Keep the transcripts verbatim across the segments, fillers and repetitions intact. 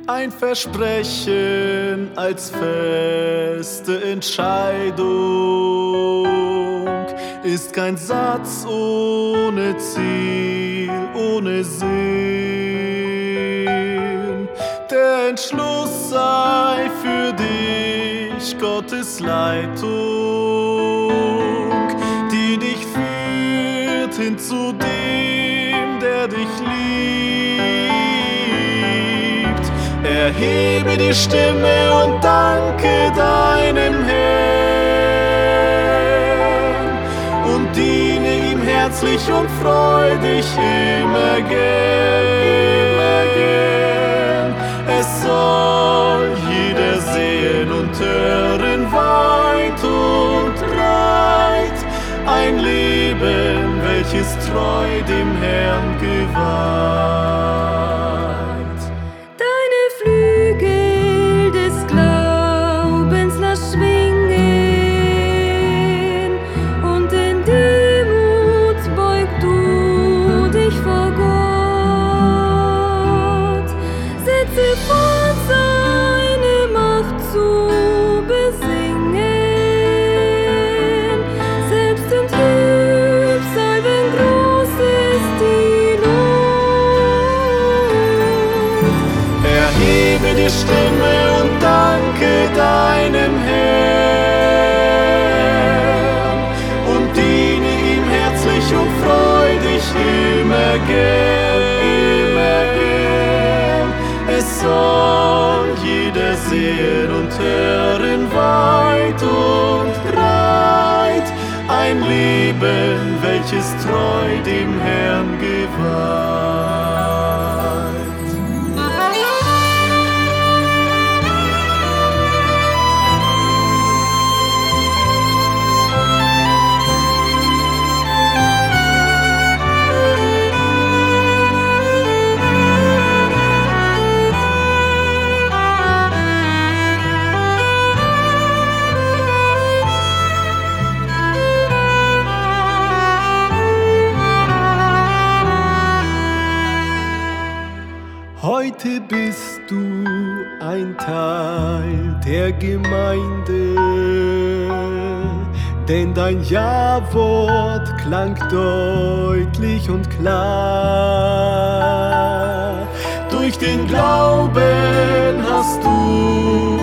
Ein Versprechen als feste Entscheidung ist kein Satz ohne Ziel, ohne Sinn. Der Entschluss sei für dich Gottes Leitung, die dich führt hin zu dem, der dich liebt. Erhebe die Stimme und danke deinem Herrn und diene ihm herzlich und freu dich immer gern, immer gern. Es soll jeder sehen und hören weit und breit, ein Leben, welches treu dem Herrn geweiht. Deine Flügel des Glaubens lass schwingen und in Demut beug du dich vor Gott. Setze fort, seine Macht zu besingen, selbst in Trübsalben groß ist die Not. Erhebe die Stimme und danke deinem Herrn und diene ihm herzlich und freu dich immer gern, immer gern. Es soll jeder sehen und hören weit und breit, ein Leben, welches treu dem Herrn geweiht. Heute bist du ein Teil der Gemeinde, denn dein Ja-Wort klang deutlich und klar. Durch den Glauben hast du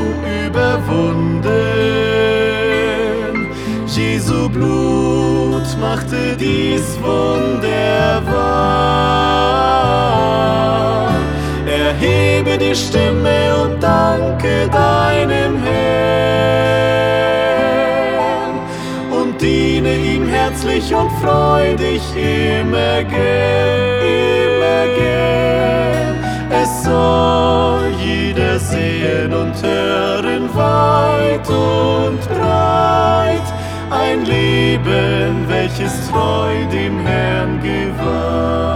überwunden. Jesu Blut machte dies Wunder wahr. Erhebe die Stimme und danke deinem Herrn und diene ihm herzlich und freu dich immer gern, immer gern. Es soll jeder sehen und hören weit und breit, ein Leben, welches treu dem Herrn geweiht.